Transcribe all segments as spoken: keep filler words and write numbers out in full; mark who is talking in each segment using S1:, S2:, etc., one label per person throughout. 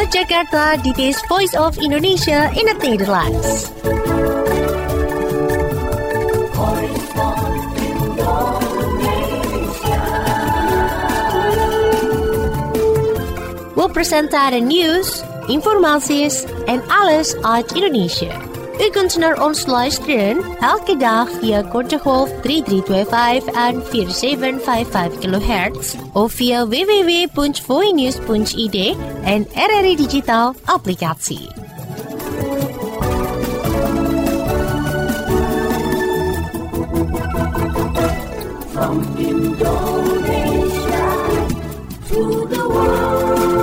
S1: Vanuit Jakarta, dit is Voice of Indonesia in het Nederlands. We presenteren nieuws, informaties en alles uit Indonesië. U kunt naar ons luisteren elke dag via korte golf drie drie twee vijf en vier zeven vijf vijf kilohertz of via w w w punt voinews punt i d en R R I Digital applicatie.
S2: From Indonesia to the world.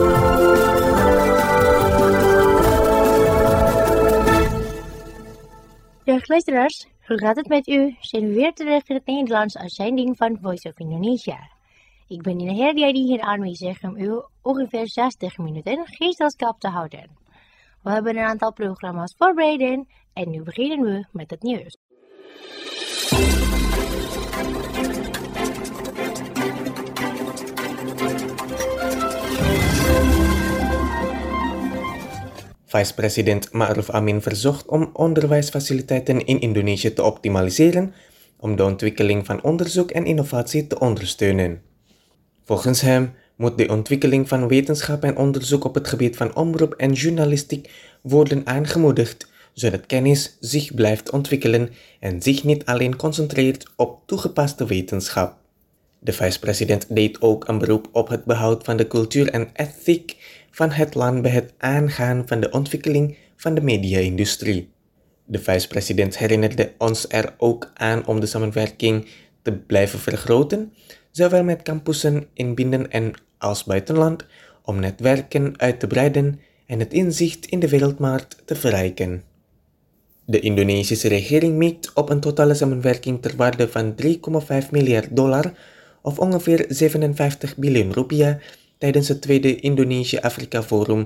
S1: Dag luisteraars, hoe gaat het met u? Zijn we weer terug in het Nederlands uitzending van Voice of Indonesia. Ik ben Nina Herdia die hier aanwezig om u ongeveer zestig minuten gezelschap te houden. We hebben een aantal programma's voorbereid en nu beginnen we met het nieuws.
S3: Vice-president Ma'ruf Amin verzocht om onderwijsfaciliteiten in Indonesië te optimaliseren om de ontwikkeling van onderzoek en innovatie te ondersteunen. Volgens hem moet de ontwikkeling van wetenschap en onderzoek op het gebied van omroep en journalistiek worden aangemoedigd, zodat kennis zich blijft ontwikkelen en zich niet alleen concentreert op toegepaste wetenschap. De vice-president deed ook een beroep op het behoud van de cultuur en ethiek van het land bij het aangaan van de ontwikkeling van de media-industrie. De vice-president herinnerde ons er ook aan om de samenwerking te blijven vergroten, zowel met campussen in binnen- en als buitenland, om netwerken uit te breiden en het inzicht in de wereldmarkt te verrijken. De Indonesische regering mikt op een totale samenwerking ter waarde van drie komma vijf miljard dollar of ongeveer zevenenvijftig biljoen rupiah tijdens het tweede Indonesië-Afrika Forum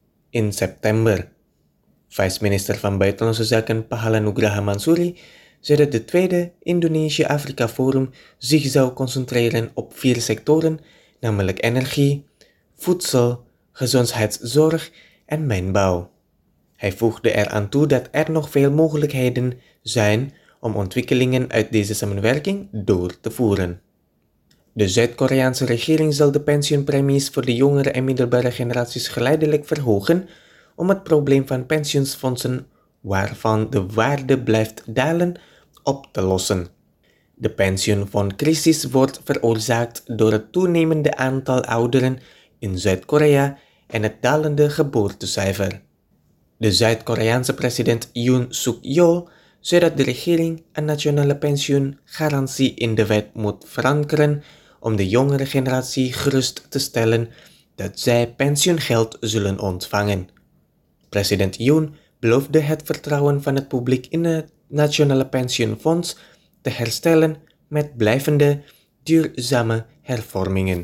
S3: in september. Vice-minister van Buitenlandse Zaken Pahala Nugraha Mansuri zei dat het tweede Indonesië-Afrika Forum zich zou concentreren op vier sectoren, namelijk energie, voedsel, gezondheidszorg en mijnbouw. Hij voegde eraan toe dat er nog veel mogelijkheden zijn om ontwikkelingen uit deze samenwerking door te voeren. De Zuid-Koreaanse regering zal de pensioenpremies voor de jongere en middelbare generaties geleidelijk verhogen om het probleem van pensioenfondsen, waarvan de waarde blijft dalen, op te lossen. De pensioenfondcrisis wordt veroorzaakt door het toenemende aantal ouderen in Zuid-Korea en het dalende geboortecijfer. De Zuid-Koreaanse president Yoon Suk-yeol zei dat de regering een nationale pensioengarantie in de wet moet verankeren om de jongere generatie gerust te stellen dat zij pensioengeld zullen ontvangen. President Yoon beloofde het vertrouwen van het publiek in het Nationale Pensioenfonds te herstellen met blijvende, duurzame hervormingen.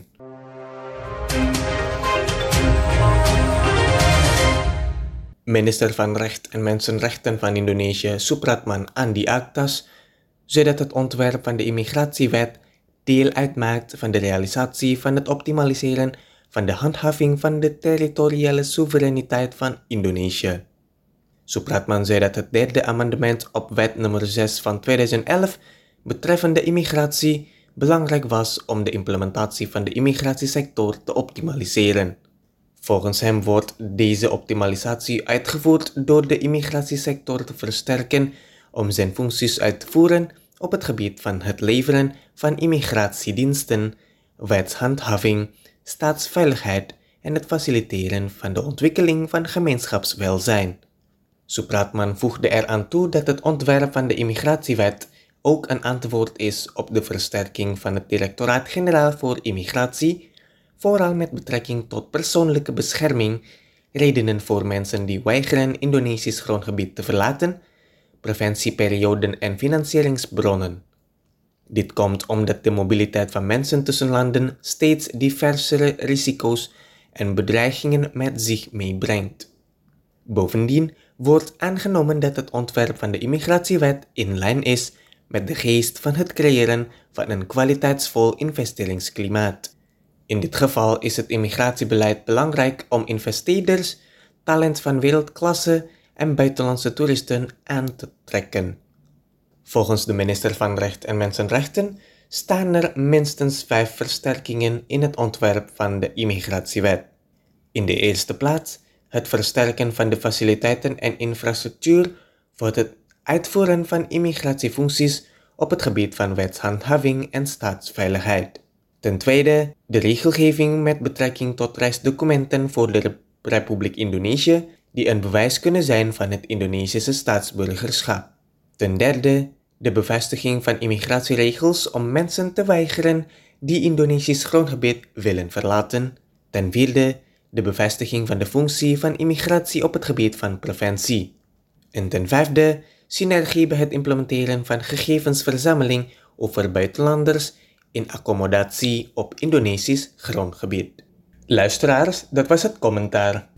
S3: Minister van Recht en Mensenrechten van Indonesië, Supratman Andi Aktas, zei dat het ontwerp van de immigratiewet deel uitmaakt van de realisatie van het optimaliseren van de handhaving van de territoriale soevereiniteit van Indonesië. Supratman zei dat het derde amendement op wet nummer zes van tweeduizend elf betreffende immigratie belangrijk was om de implementatie van de immigratiesector te optimaliseren. Volgens hem wordt deze optimalisatie uitgevoerd door de immigratiesector te versterken om zijn functies uit te voeren op het gebied van het leveren van immigratiediensten, wetshandhaving, staatsveiligheid en het faciliteren van de ontwikkeling van gemeenschapswelzijn. Supratman voegde eraan toe dat het ontwerp van de immigratiewet ook een antwoord is op de versterking van het Directoraat-Generaal voor Immigratie, vooral met betrekking tot persoonlijke bescherming, redenen voor mensen die weigeren Indonesisch grondgebied te verlaten, preventieperioden en financieringsbronnen. Dit komt omdat de mobiliteit van mensen tussen landen steeds diversere risico's en bedreigingen met zich meebrengt. Bovendien wordt aangenomen dat het ontwerp van de immigratiewet in lijn is met de geest van het creëren van een kwaliteitsvol investeringsklimaat. In dit geval is het immigratiebeleid belangrijk om investeerders, talent van wereldklasse en buitenlandse toeristen aan te trekken. Volgens de minister van Recht en Mensenrechten staan er minstens vijf versterkingen in het ontwerp van de immigratiewet. In de eerste plaats het versterken van de faciliteiten en infrastructuur voor het uitvoeren van immigratiefuncties op het gebied van wetshandhaving en staatsveiligheid. Ten tweede, de regelgeving met betrekking tot reisdocumenten voor de Republiek Indonesië die een bewijs kunnen zijn van het Indonesische staatsburgerschap. Ten derde, de bevestiging van immigratieregels om mensen te weigeren die Indonesisch grondgebied willen verlaten. Ten vierde, de bevestiging van de functie van immigratie op het gebied van preventie. En ten vijfde, synergie bij het implementeren van gegevensverzameling over buitenlanders in accommodatie op Indonesisch grondgebied. Luisteraars, dat was het commentaar.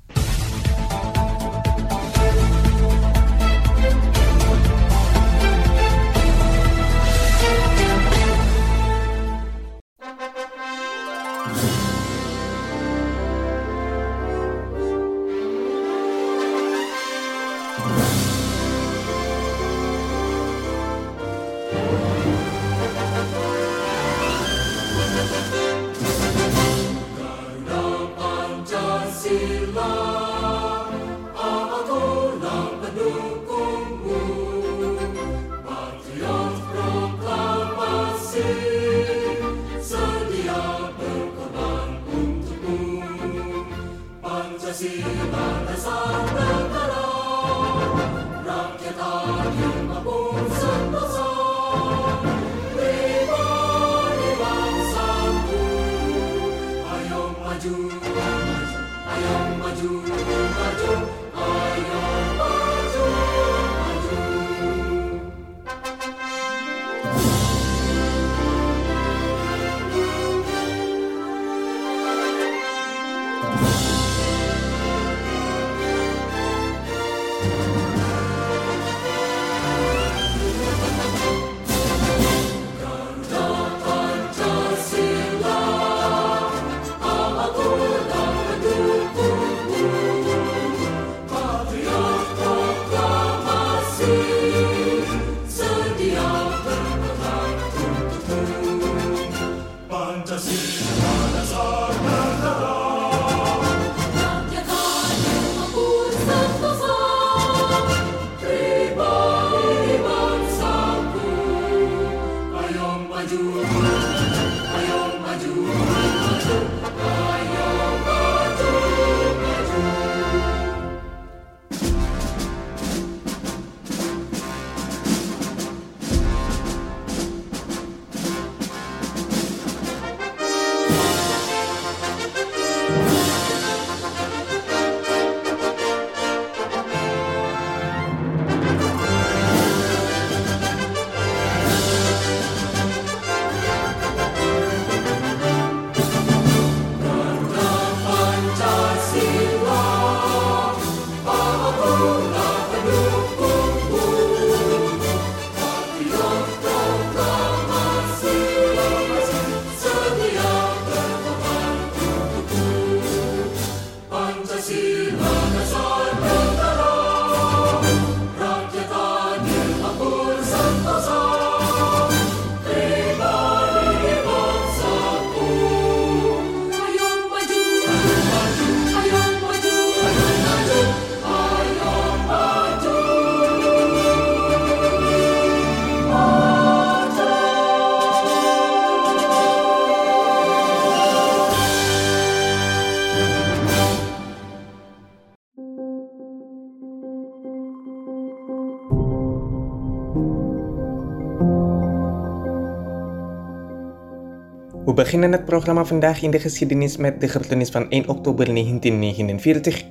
S3: We beginnen het programma vandaag in de geschiedenis met de gebeurtenis van één oktober negentien negenenveertig.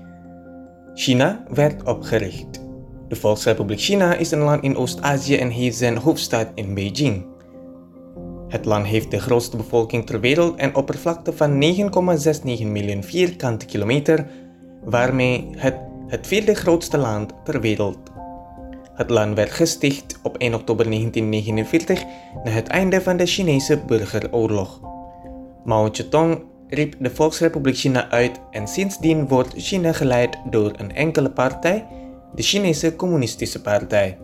S3: China werd opgericht. De Volksrepubliek China is een land in Oost-Azië en heeft zijn hoofdstad in Beijing. Het land heeft de grootste bevolking ter wereld en oppervlakte van negen komma negenenzestig miljoen vierkante kilometer, waarmee het het vierde grootste land ter wereld. Het land werd gesticht op één oktober negentien negenenveertig na het einde van de Chinese burgeroorlog. Mao Zedong riep de Volksrepubliek China uit en sindsdien wordt China geleid door een enkele partij, de Chinese Communistische Partij.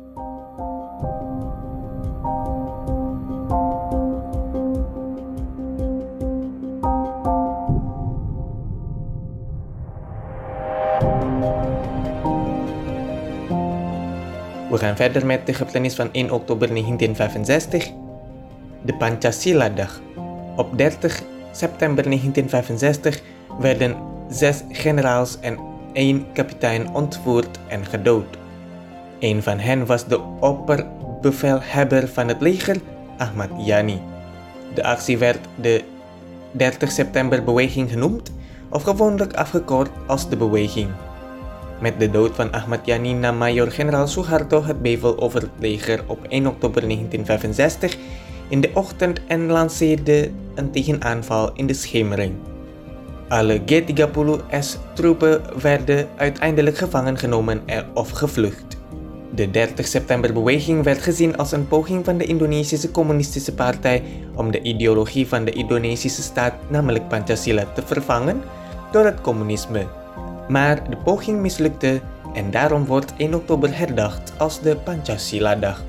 S3: We gaan verder met de gebeurtenis van één oktober negentien vijfenzestig, de Pancasila-dag. Op dertig september negentien vijfenzestig werden zes generaals en één kapitein ontvoerd en gedood. Een van hen was de opperbevelhebber van het leger, Ahmad Yani. De actie werd de dertig september beweging genoemd, of gewoonlijk afgekort als de beweging. Met de dood van Ahmad Yani nam Major-generaal Suharto het bevel over het leger op één oktober negentien vijfenzestig in de ochtend en lanceerde een tegenaanval in de schemering. Alle G dertig S-troepen werden uiteindelijk gevangen genomen of gevlucht. De dertig september-beweging werd gezien als een poging van de Indonesische Communistische Partij om de ideologie van de Indonesische staat, namelijk Pancasila, te vervangen door het communisme. Maar de poging mislukte en daarom wordt één oktober herdacht als de Pancasila-dag.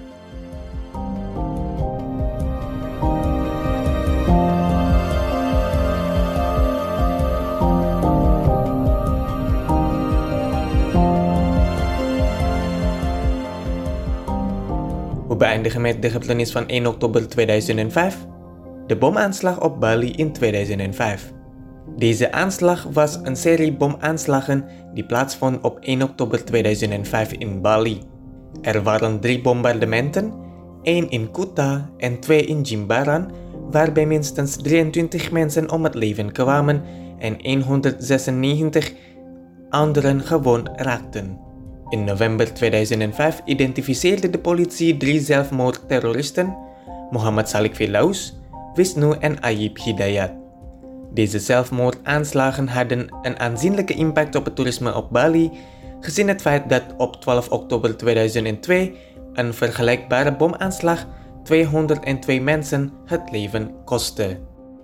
S3: We beëindigen met de gebeurtenis van één oktober tweeduizend vijf, de bomaanslag op Bali in tweeduizend vijf. Deze aanslag was een serie bomaanslagen die plaatsvond op één oktober tweeduizend vijf in Bali. Er waren drie bombardementen, één in Kuta en twee in Jimbaran, waarbij minstens drieëntwintig mensen om het leven kwamen en honderdzesennegentig anderen gewond raakten. In november tweeduizend vijf identificeerde de politie drie zelfmoordterroristen, Muhammad Salik Firdaus, Wisnu en Ayib Hidayat. Deze zelfmoordaanslagen hadden een aanzienlijke impact op het toerisme op Bali, gezien het feit dat op twaalf oktober tweeduizend twee een vergelijkbare bomaanslag tweehonderdtwee mensen het leven kostte.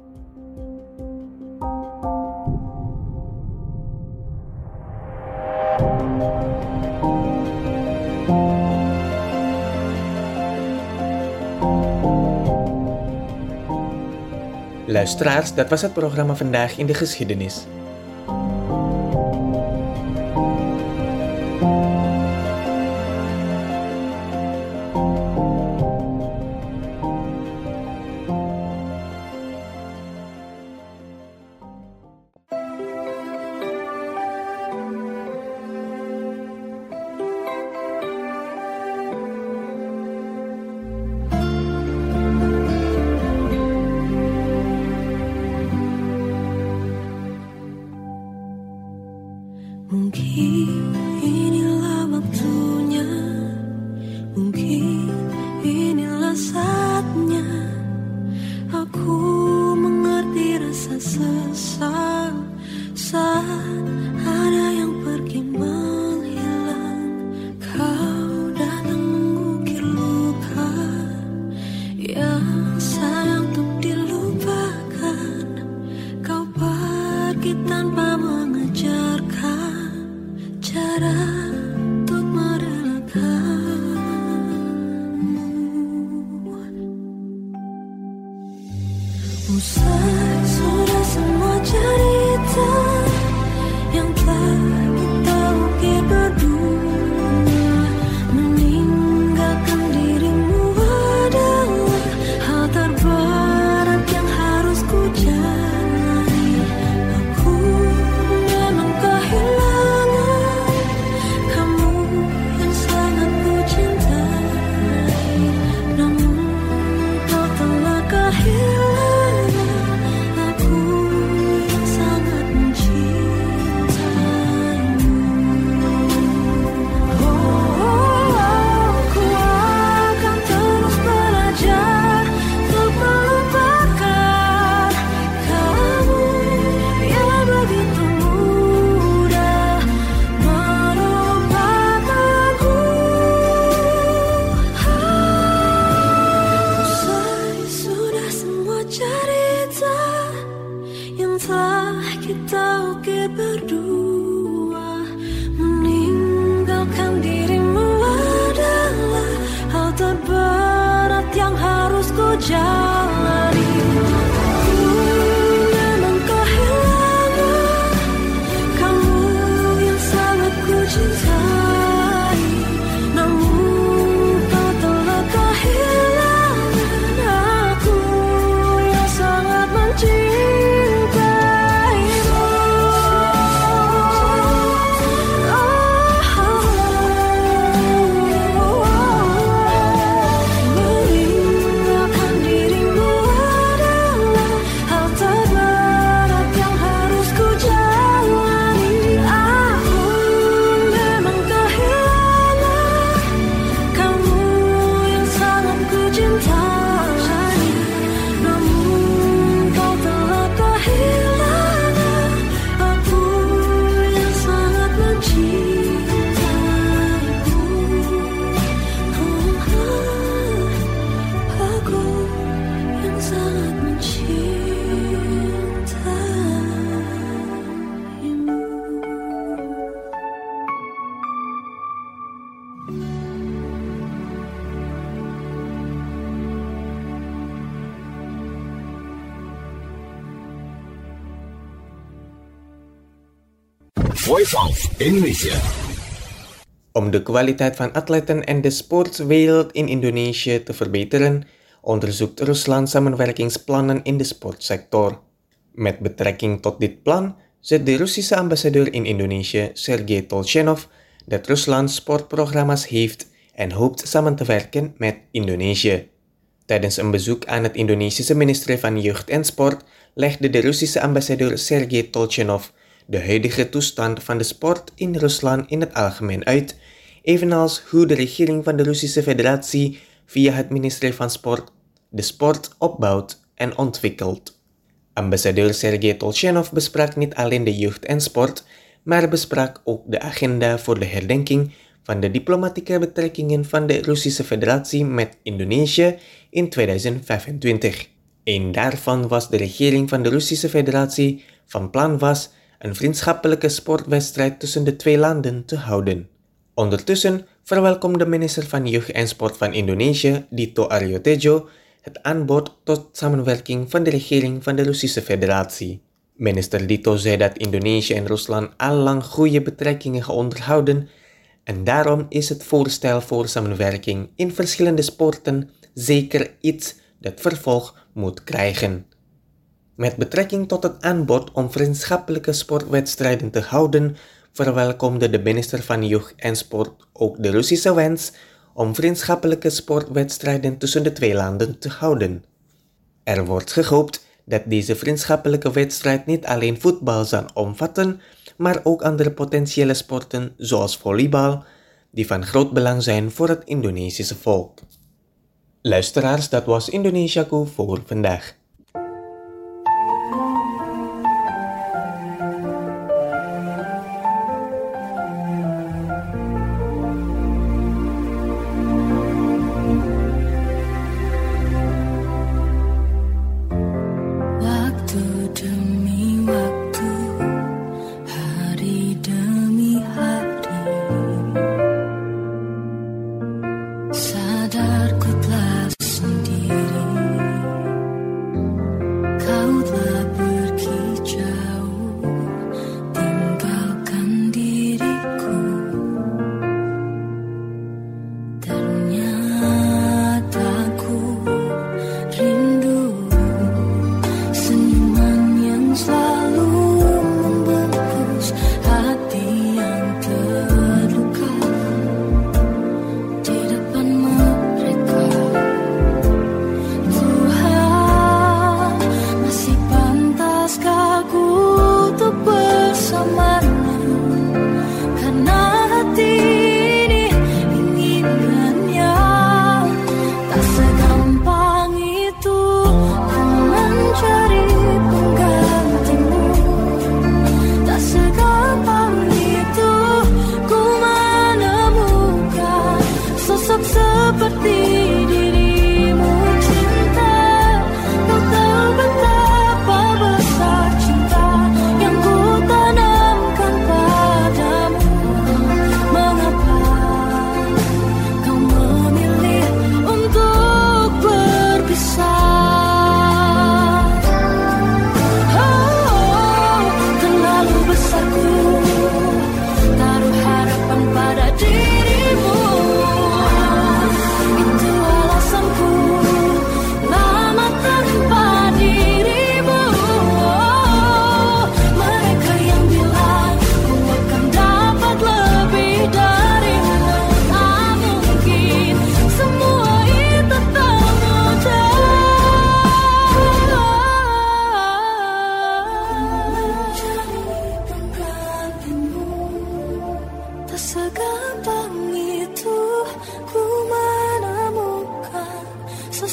S3: Luisteraars, dat was het programma Vandaag in de Geschiedenis.
S4: Mungkin inilah waktunya, mungkin inilah saatnya aku mengerti rasa sesal saat ada yang pergi menghilang. Kau datang mengukir luka yang sayang untuk dilupakan. Kau pergi tanpa mengejarkan cara untuk merelakanmu. Usai sudah semua cerita yang telah kita ukir berdua, meninggalkan dirimu adalah hal terberat yang harus ku jalani. Aku memang kehilangan kamu yang sangat ku cintai, namun kau telah kehilangan cintai, namun kau telah kehilangan aku yang sangat mencintaimu. Oh, aku yang sangat mencintaimu.
S5: Voice of Indonesia.
S3: Om de kwaliteit van atleten en de sportwereld in Indonesië te verbeteren, onderzoekt Rusland samenwerkingsplannen in de sportsector. Met betrekking tot dit plan zet de Russische ambassadeur in Indonesië, Sergei Tolchenov, dat Rusland sportprogramma's heeft en hoopt samen te werken met Indonesië. Tijdens een bezoek aan het Indonesische ministerie van Jeugd en Sport legde de Russische ambassadeur Sergei Tolchenov de huidige toestand van de sport in Rusland in het algemeen uit, evenals hoe de regering van de Russische Federatie via het ministerie van Sport de sport opbouwt en ontwikkelt. Ambassadeur Sergei Tolchenov besprak niet alleen de jeugd en sport, maar besprak ook de agenda voor de herdenking van de diplomatieke betrekkingen van de Russische Federatie met Indonesië in tweeduizend vijfentwintig. Een daarvan was de regering van de Russische Federatie van plan was een vriendschappelijke sportwedstrijd tussen de twee landen te houden. Ondertussen verwelkomde minister van Jeugd en Sport van Indonesië, Dito Aryo Tejo, het aanbod tot samenwerking van de regering van de Russische Federatie. Minister Dito zei dat Indonesië en Rusland al lang goede betrekkingen onderhouden en daarom is het voorstel voor samenwerking in verschillende sporten zeker iets dat vervolg moet krijgen. Met betrekking tot het aanbod om vriendschappelijke sportwedstrijden te houden, verwelkomde de minister van Jeugd en Sport ook de Russische wens om vriendschappelijke sportwedstrijden tussen de twee landen te houden. Er wordt gehoopt dat deze vriendschappelijke wedstrijd niet alleen voetbal zal omvatten, maar ook andere potentiële sporten zoals volleybal, die van groot belang zijn voor het Indonesische volk. Luisteraars, dat was Indonesiaku voor vandaag.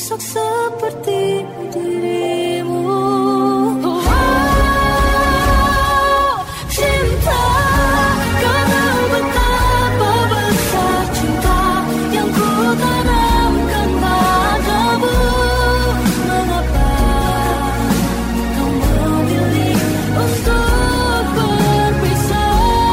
S4: sosok seperti dirimu. Oh, cinta, kau tahu betapa besar cinta yang ku tanamkan padamu. Mengapa kau memilih untuk berpisah?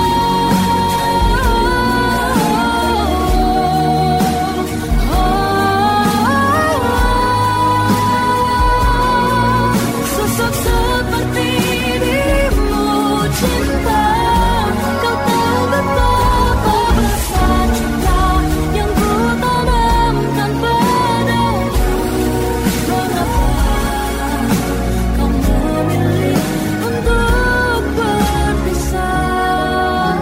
S4: Sosok seperti dirimu, cinta, kau tahu betapa besar cinta yang ku tanamkan padamu. Mengapa kau memilih untuk berpisah?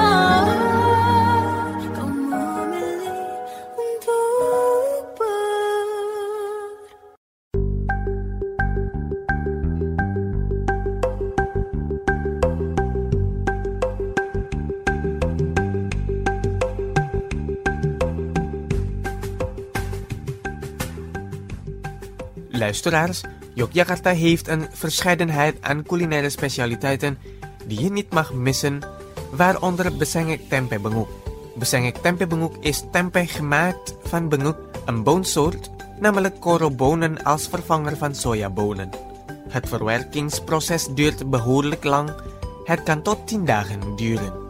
S4: Kau memilih untuk ber
S3: Luisteraars, Yogyakarta heeft een verscheidenheid aan culinaire specialiteiten die je niet mag missen, waaronder besengek tempe benguk. Besengek tempe benguk is tempe gemaakt van benguk, een boonsoort, namelijk korobonen als vervanger van sojabonen. Het verwerkingsproces duurt behoorlijk lang, het kan tot tien dagen duren.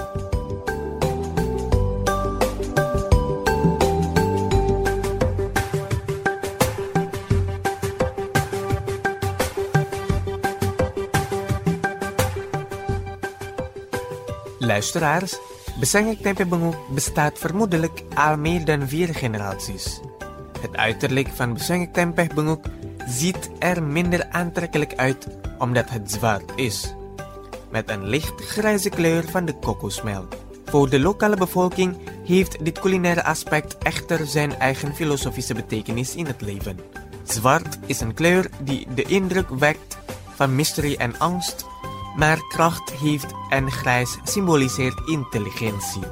S3: Luisteraars, besengek tempe benguk bestaat vermoedelijk al meer dan vier generaties. Het uiterlijk van besengek tempe benguk ziet er minder aantrekkelijk uit omdat het zwart is, met een licht grijze kleur van de kokosmelk. Voor de lokale bevolking heeft dit culinaire aspect echter zijn eigen filosofische betekenis in het leven. Zwart is een kleur die de indruk wekt van mysterie en angst, maar kracht heeft en grijs symboliseert intelligentie.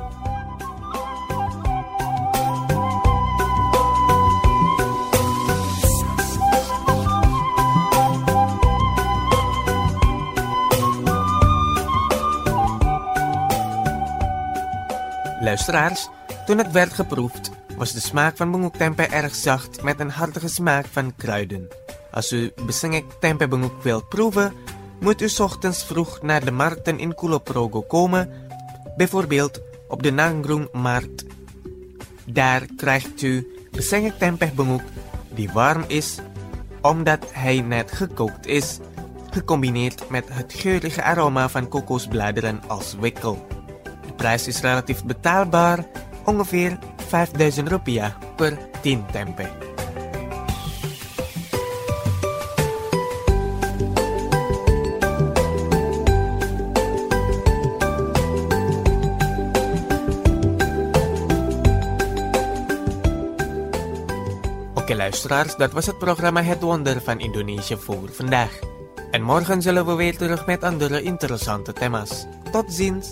S3: Luisteraars, toen het werd geproefd, was de smaak van benguk tempe erg zacht met een hartige smaak van kruiden. Als u besengek tempe benguk wilt proeven, moet u 's ochtends vroeg naar de markten in Kulonprogo komen, bijvoorbeeld op de Nanggroeng-markt. Daar krijgt u besengek tempe benguk die warm is, omdat hij net gekookt is, gecombineerd met het geurige aroma van kokosbladeren als wikkel. De prijs is relatief betaalbaar, ongeveer vijfduizend rupiah per tien tempe. Oké luisteraars, dat was het programma Het Wonder van Indonesië voor vandaag. En morgen zullen we weer terug met andere interessante thema's. Tot ziens!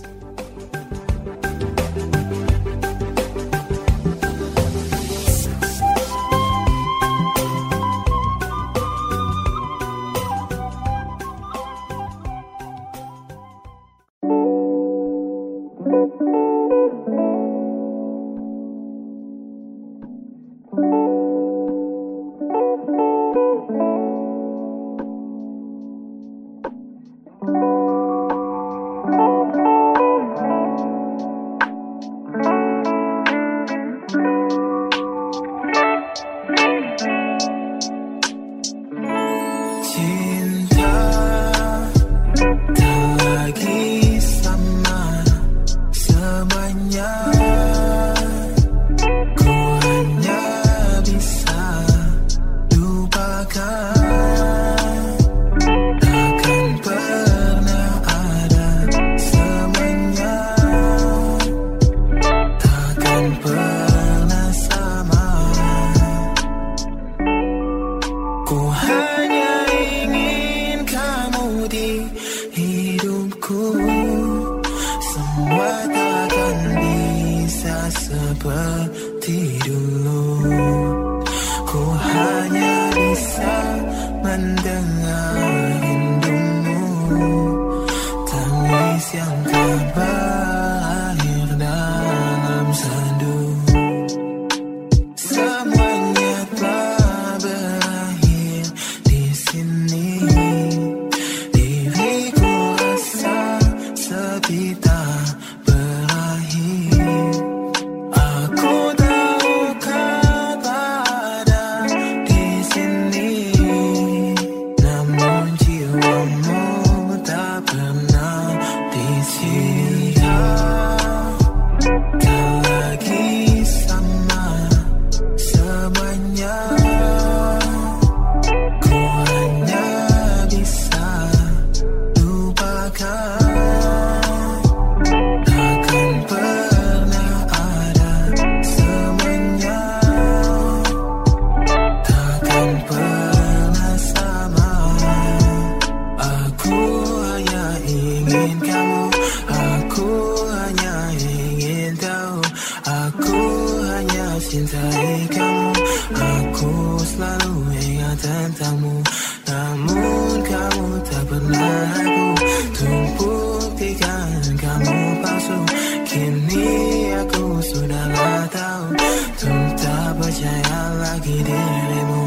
S6: diri kamu. Aku selalu ingat tentangmu, namun kamu tak pernah aku tumbuktikan kamu palsu. Kini aku sudahlah tahu, tuh tak percaya lagi dirimu.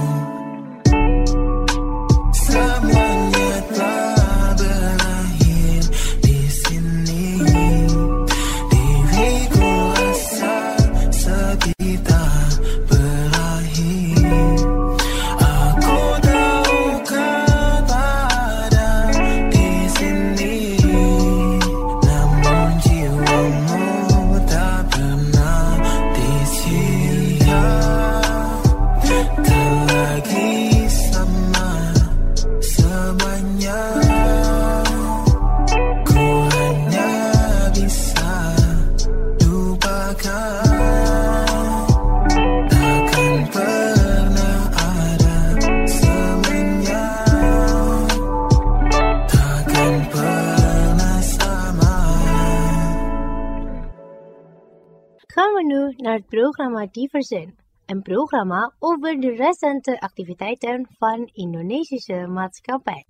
S6: Semuanya telah berakhir di sini. Diriku rasa sepi tak berakhir. Aku tahu kau ada di sini, namun jiwamu tak pernah di sini. Tak lagi sama semuanya. Ku hanya bisa lupakan. Takkan pernah ada semuanya. Takkan pernah sama.
S1: Gaan we nu naar het programma Diversen, een programma over de recente activiteiten van Indonesische maatschappij.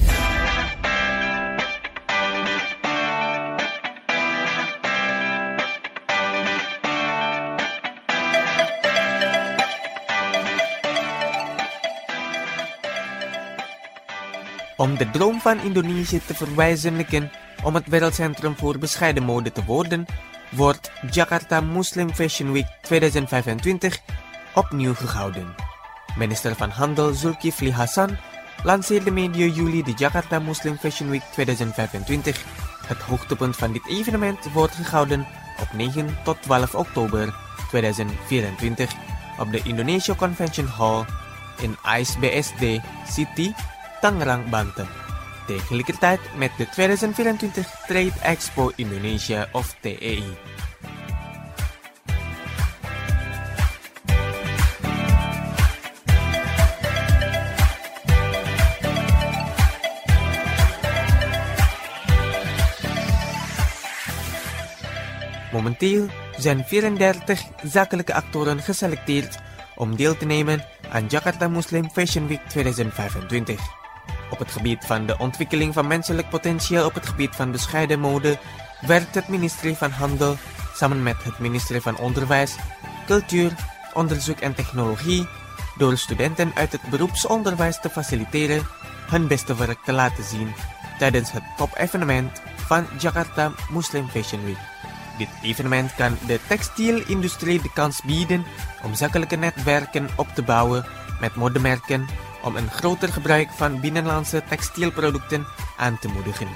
S3: Om de droom van Indonesië te verwezenlijken om het wereldcentrum voor bescheiden mode te worden, wordt Jakarta Muslim Fashion Week tweeduizend vijfentwintig opnieuw gehouden. Minister van Handel Zulkifli Hasan lanceerde medio juli de Jakarta Muslim Fashion Week tweeduizend vijfentwintig. Het hoogtepunt van dit evenement wordt gehouden op negen tot twaalf oktober tweeduizend vierentwintig op de Indonesia Convention Hall in I S B S D City, Tangerang, Banten. Tegelijkertijd met de tweeduizend vierentwintig Trade Expo Indonesia of T E I. Momenteel zijn vierendertig zakelijke actoren geselecteerd om deel te nemen aan Jakarta Muslim Fashion Week tweeduizend vijfentwintig. Op het gebied van de ontwikkeling van menselijk potentieel op het gebied van bescheiden mode werkt het ministerie van Handel samen met het ministerie van Onderwijs, Cultuur, Onderzoek en Technologie door studenten uit het beroepsonderwijs te faciliteren hun beste werk te laten zien tijdens het top-evenement van Jakarta Muslim Fashion Week. Dit evenement kan de textielindustrie de kans bieden om zakelijke netwerken op te bouwen met modemerken om een groter gebruik van binnenlandse textielproducten aan te moedigen.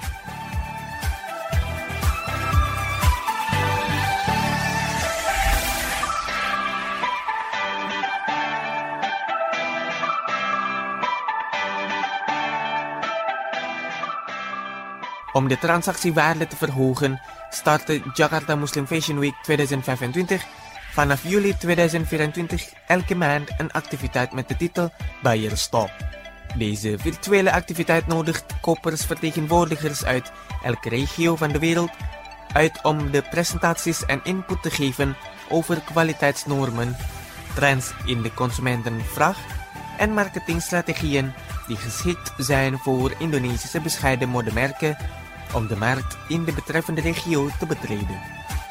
S3: Om de transactiewaarde te verhogen, startte Jakarta Muslim Fashion Week tweeduizend vijfentwintig vanaf juli tweeduizend vierentwintig elke maand een activiteit met de titel Buyer Stop. Deze virtuele activiteit nodigt kopersvertegenwoordigers uit elke regio van de wereld uit om de presentaties en input te geven over kwaliteitsnormen, trends in de consumentenvraag en marketingstrategieën die geschikt zijn voor Indonesische bescheiden modemerken om de markt in de betreffende regio te betreden.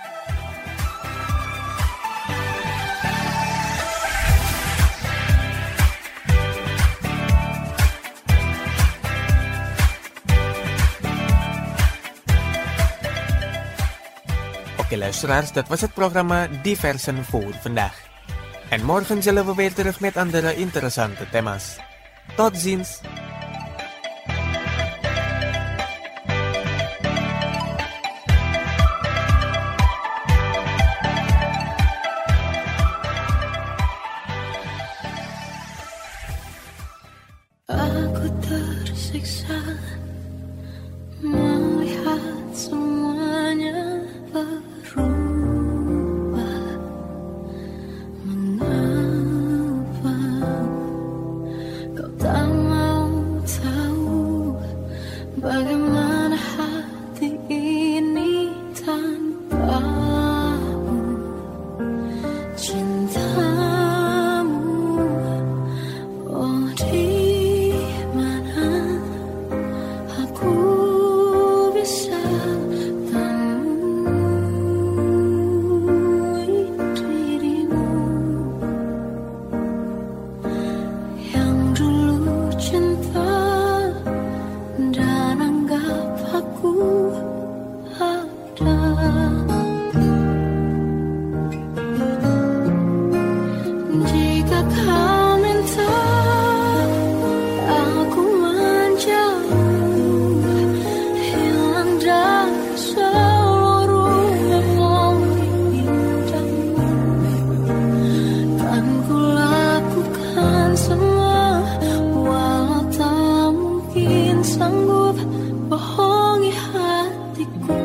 S3: Oké luisteraars, dat was het programma Diversen voor vandaag. En morgen zullen we weer terug met andere interessante thema's. Tot ziens!
S4: Aku tersiksa melihat semuanya berubah. Mengapa kau tak mau tahu bagaimana hati ini tanpamu? Cinta kau minta aku menjauh, hilang dari seluruh memori indahmu. Kan ku lakukan semua, walau tak mungkin sanggup bohongi hatiku.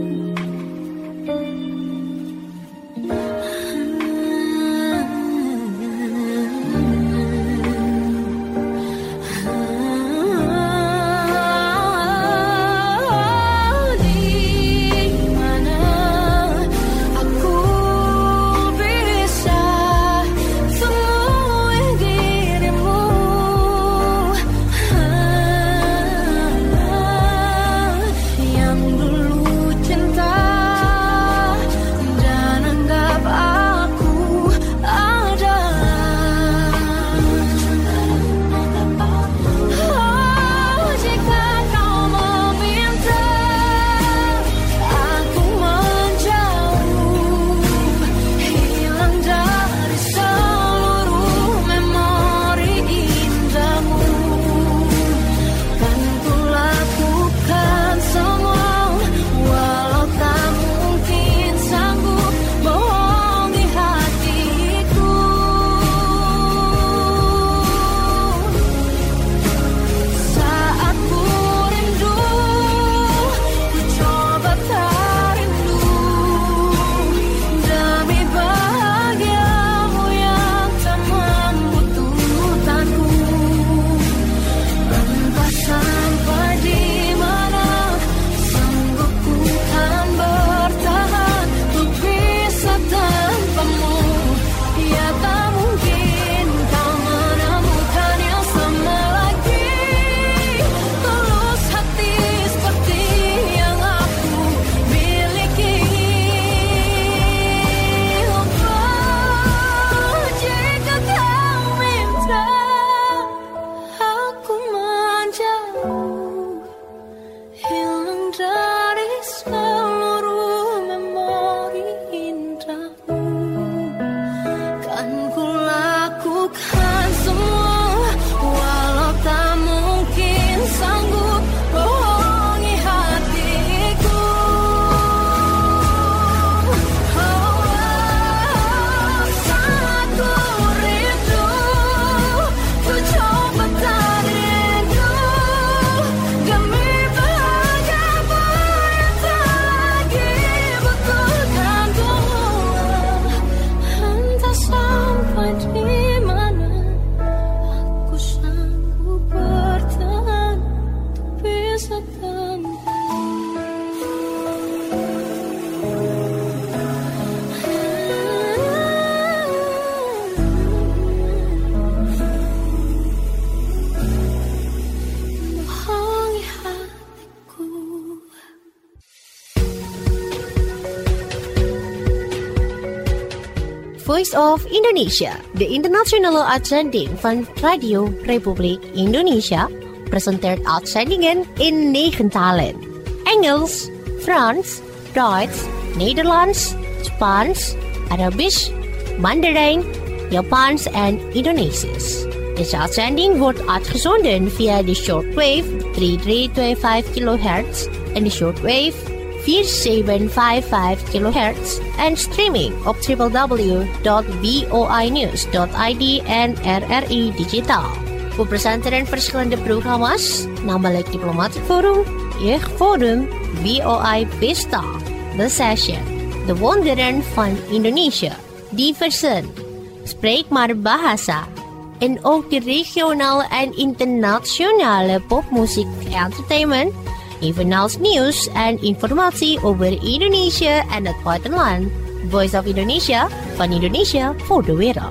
S1: Voice of Indonesia, de internationale uitzending van Radio Republiek Indonesia, presenteert uitzendingen in negen talen. Engels, Frans, Duits, Nederlands, Spaans, Arabisch, Mandarijn, Japans en Indonesisch. Deze uitzending wordt uitgezonden via de shortwave drie drie twee vijf kilohertz en de shortwave vier zeven vijf vijf kilohertz en streaming op w w w dot voinews dot i d en R R I Digitaal. We presenteren verschillende programma's, namelijk Diplomatic Forum, Jeugd Forum, V O I Vista, The Session, De Wonderen van Indonesië, Diversen, Spreek maar Bahasa, en ook de regionale en internationale popmuziek entertainment, evenals nieuws en informatie over Indonesië en het buitenland. Voice of Indonesia, van Indonesia voor de wereld.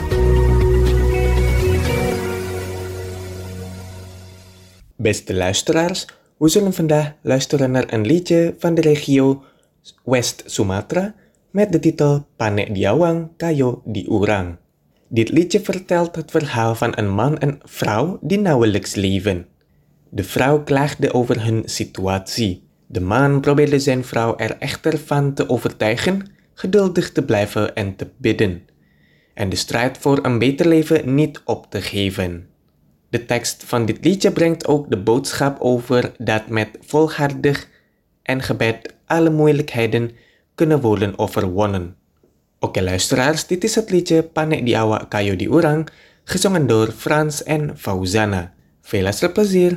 S3: Beste luisteraars, we zullen vandaag luisteren naar een liedje van de regio West Sumatra met de titel Panek Diawang Kayo di Urang. Dit liedje vertelt het verhaal van een man en vrouw die nauwelijks leven. De vrouw klaagde over hun situatie. De man probeerde zijn vrouw er echter van te overtuigen geduldig te blijven en te bidden. en de strijd voor een beter leven niet op te geven. De tekst van dit liedje brengt ook de boodschap over dat met volhardig en gebed alle moeilijkheden kunnen worden overwonnen. Oké luisteraars, dit is het liedje Panek di Awak Kayu di Urang, gezongen door Frans en Fauzana. Veel luisterplezier!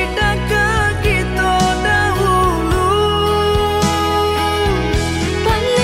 S4: Pan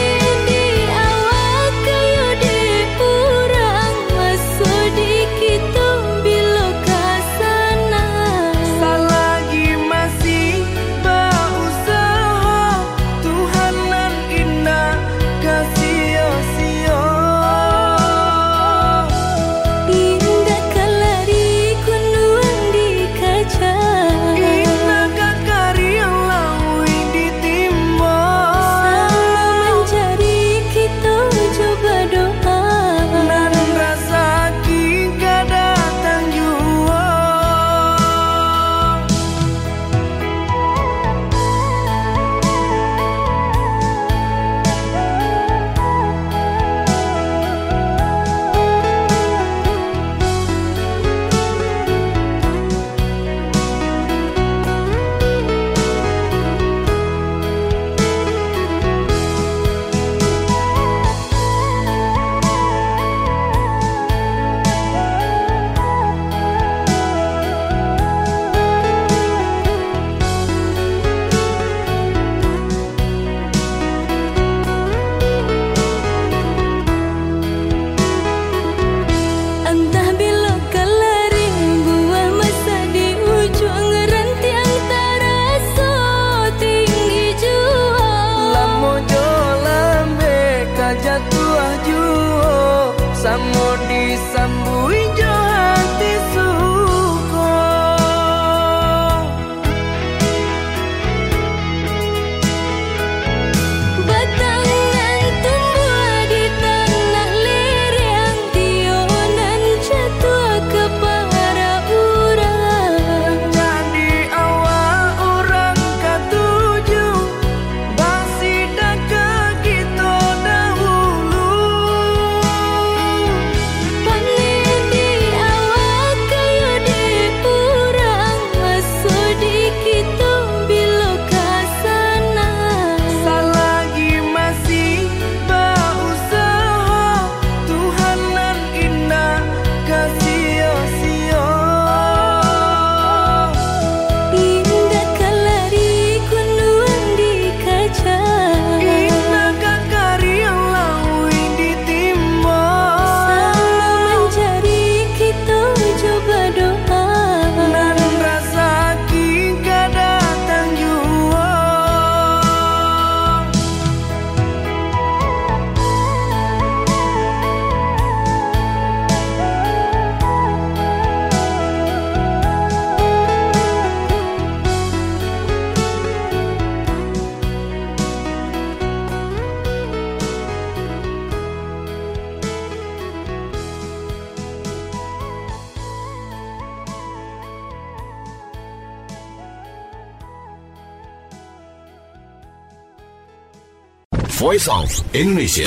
S5: Voice of Indonesia.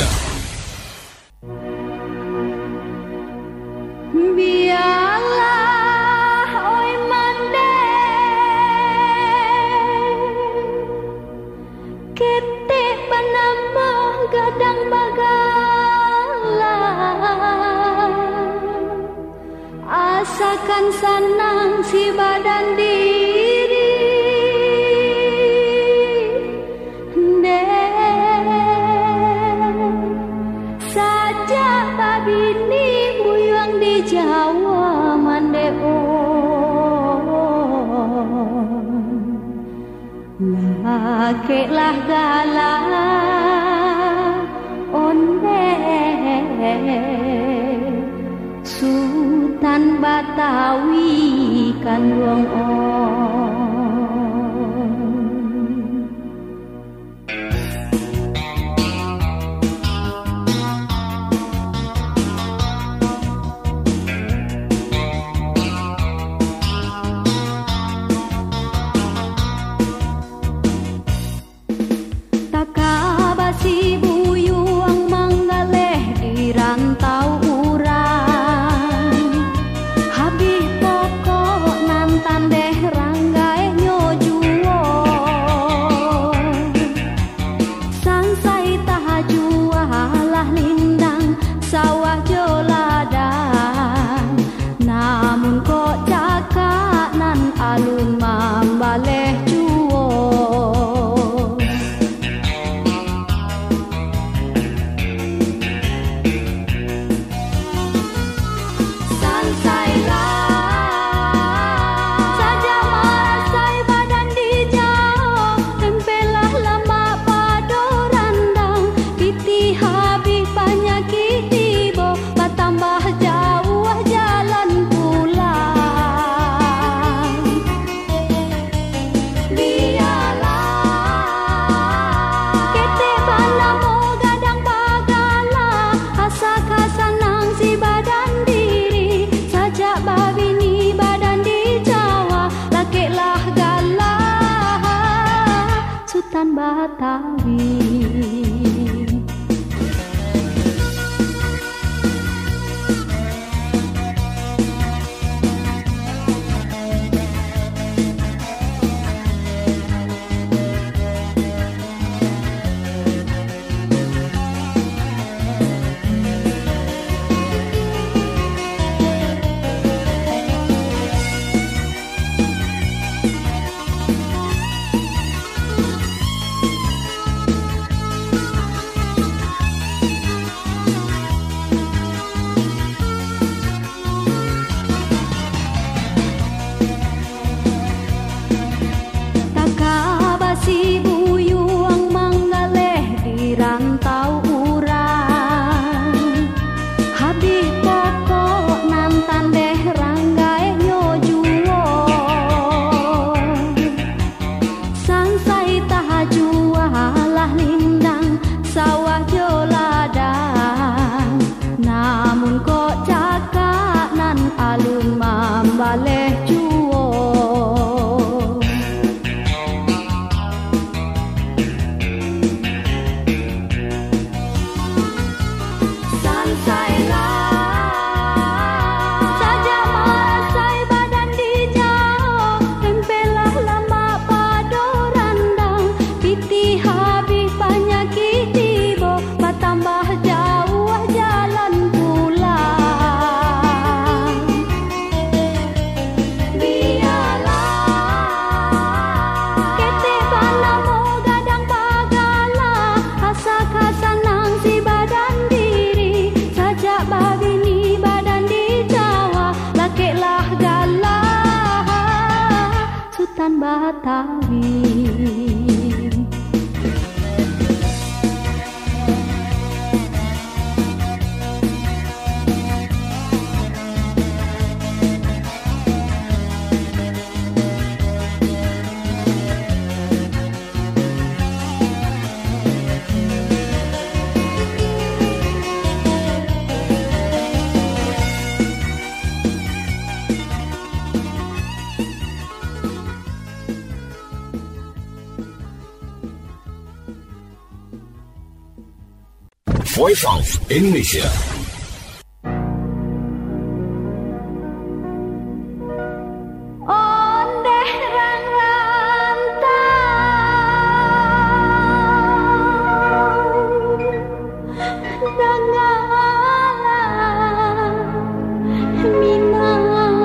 S4: Biarlah oi mande ketik panama gadang bagala asakan sanang si badan diri saja babini buyang di Jawa mande lakeklah gala onde Sultan Batawi kan wong
S5: Voice of Indonesia.
S4: Ondeh rang rantau dangalan minang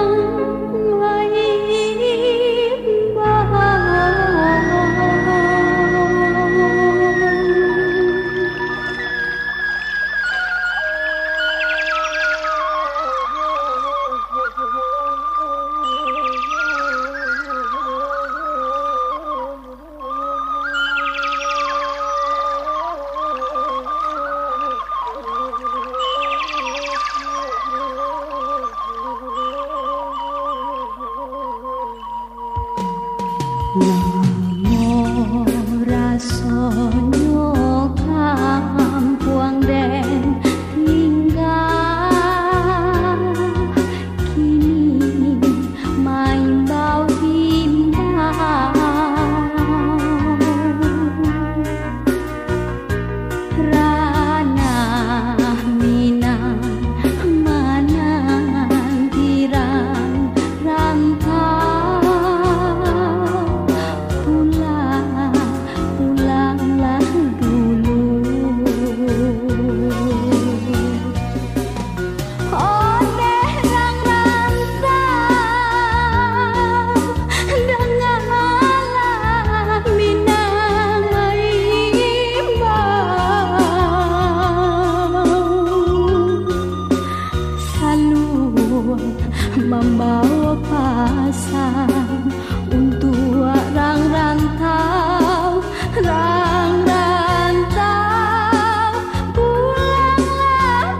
S4: membawa pasang untuk rang rantau, rang rantau, pulanglah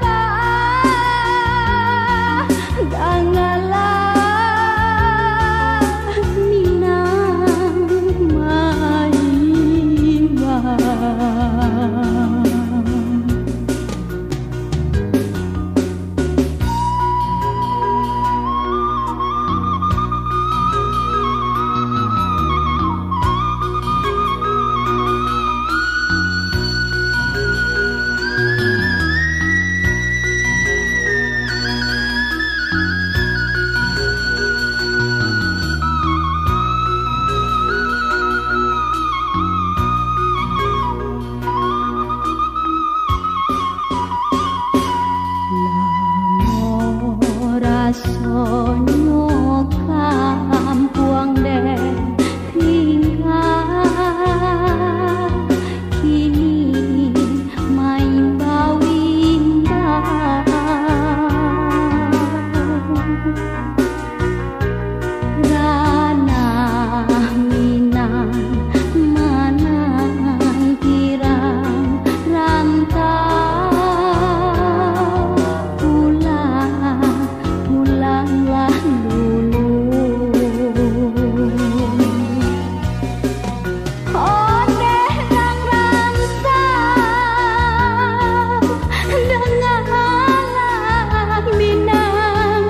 S4: bah, janganlah minang maimbang. Sonyo kampuang den tinggal kini main bawimbang ranah minang manang kirang rantau pulanglah dulu. Ondeh rang rantau dengarlah minang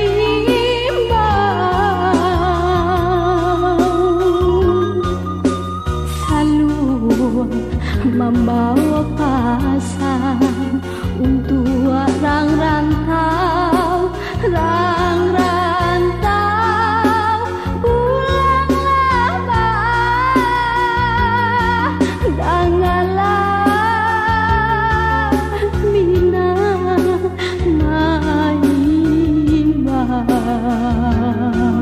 S4: maimbang, selalu membawa pasang untuk rang rantau, rang rantau, pulanglah bah, janganlah minang maimbang.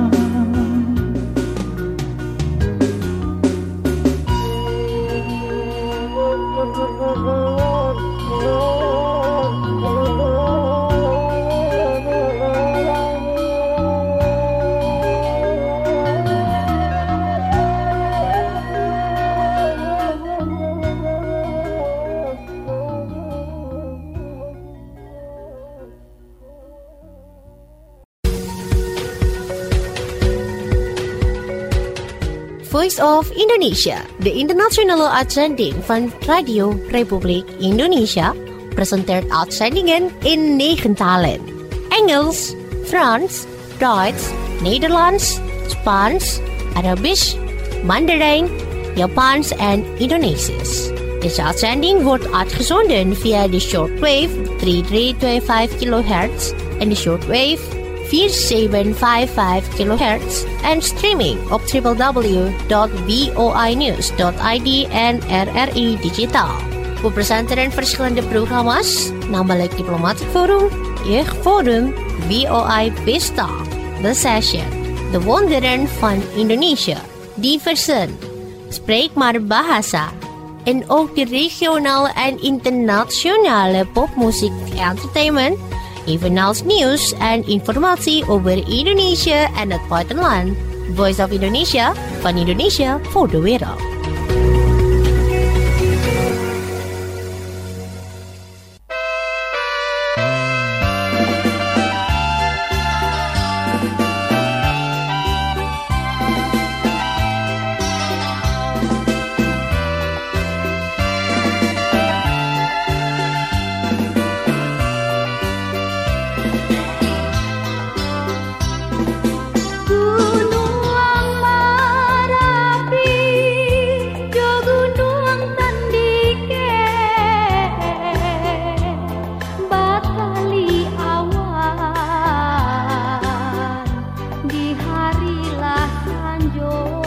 S1: Voice of Indonesia, the internationale uitzending van Radio Republiek Indonesia, presenteert uitzendingen in negen talen. Engels, Frans, Duits, Nederlands, Spaans, Arabisch, Mandarin, Japans, and Indonesisch. Deze uitzending wordt uitgezonden via de shortwave drie drie twee vijf kilohertz en de shortwave vier zeven vijf vijf kilohertz en streaming op w w w dot voi news dot i d en R R I Digitaal. We presenteren verschillende programma's, namelijk Diplomatic Forum, Jeugdforum, V O I Pesta, The Session, De Wonderen van Indonesië, Diversen, Spreek maar Bahasa, en ook de regionale en internationale popmuziek entertainment, evenals nieuws en informatie over Indonesië en het buitenland. Voice of Indonesia, van Indonesië voor de wereld.
S4: Di harilah sanjo